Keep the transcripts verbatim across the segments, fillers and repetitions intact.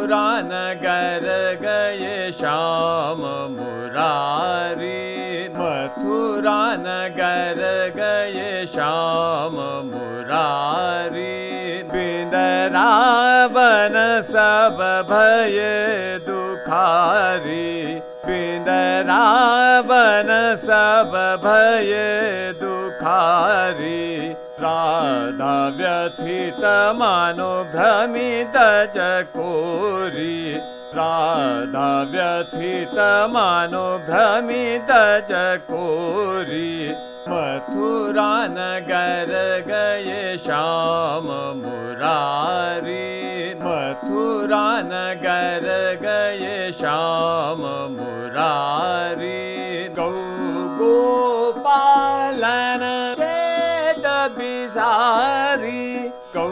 मथुरा नगर गए श्याम मुरारी। मथुरा नगर गए श्याम मुरारी। बिंद रावण सब भये दुखारी। बिंद रावण सब भये दुखारी। राधा व्यथित मानो भ्रमित चकोरी। राधा व्यथित मानो भ्रमित चकोरी। मथुरा नगर गए श्याम मुरारी। मथुरा नगर गए श्याम मुरारी। गौ गोपालन चेत बिसारी। गौ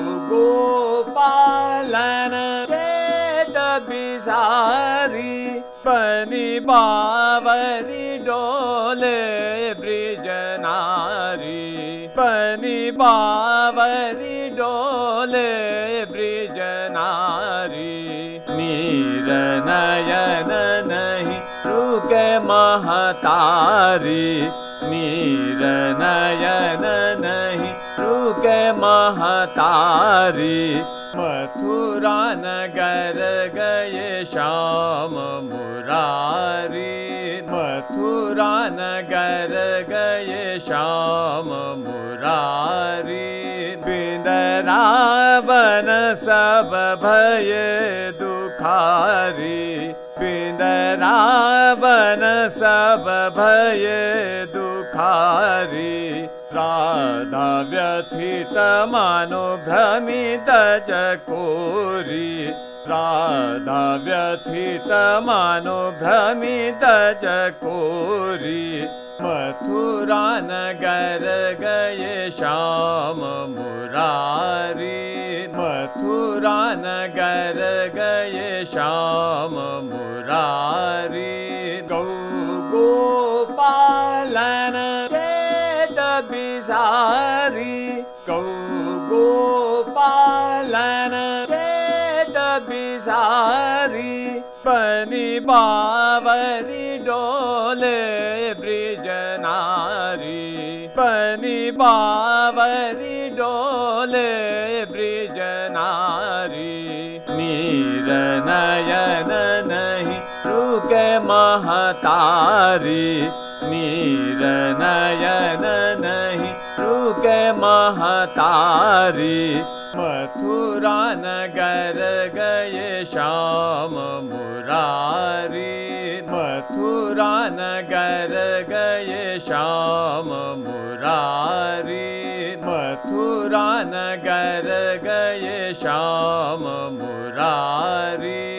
गोपालन चेत बिसारी। बनी बावरी डोले ब्रिज नारी। बनी बावरी डोले ब्रिज नारी। नीर नयन नहीं रुके महतारी। नीर नयन नहीं रुके महतारी। मथुरा नगर गए श्याम मुरारी। मथुरा नगर गए श्याम मुरारी। बिंद रावण सब भये दुखारी। बिंद रावण सब भये दुखारी। राधा व्यथित मानो भ्रमित चकोरी। राधा व्यथित मानो भ्रमित चकोरी। मथुरा नगर गए श्याम मुरारी। मथुरा नगर गए श्याम मुरारी। गौ गोपालन चेत बिसारी। गौ गोपालन चेत बिसारी। बनी बावरी डोले ब्रिज नारी। बनी बावरी डोले ब्रिज नारी। नीर नयन नहीं रुके महतारी। नीर नयन नहीं रुके महतारी। मथुरा नगर गए श्याम मुरारी। मथुरा नगर गए श्याम मुरारी। मथुरा नगर गए श्याम मुरारी।